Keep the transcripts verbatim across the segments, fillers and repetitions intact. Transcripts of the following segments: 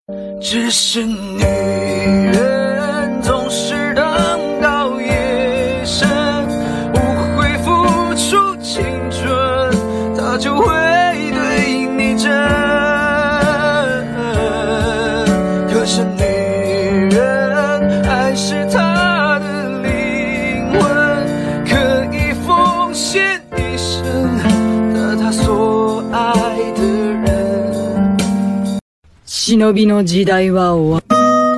只是女人总是等到夜深，无悔付出青春，她就会对你真。可是女人爱是她的灵魂，可以奉献一生的她所爱的人。 忍びの時代は終わった。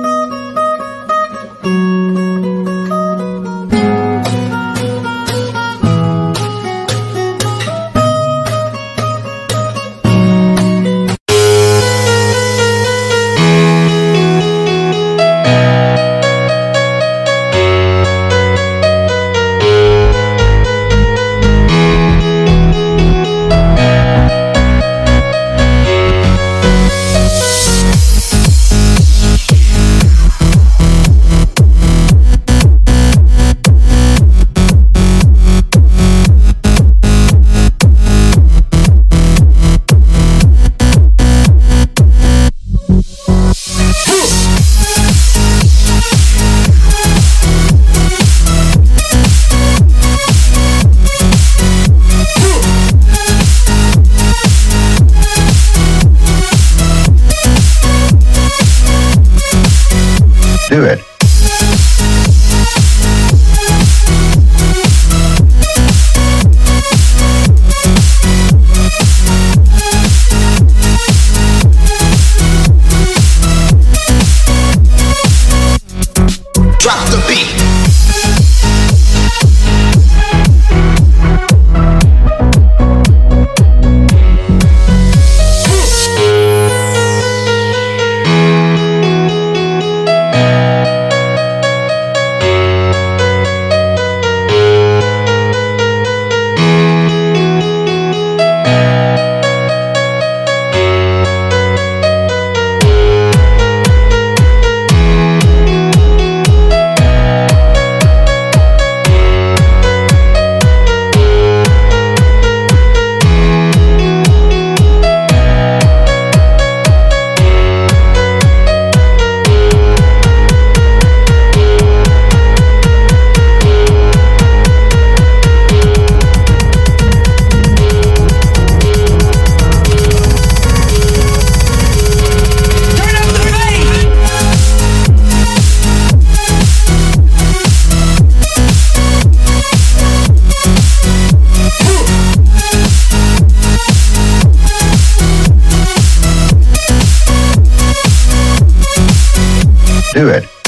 Do it. Drop the beat. Do it.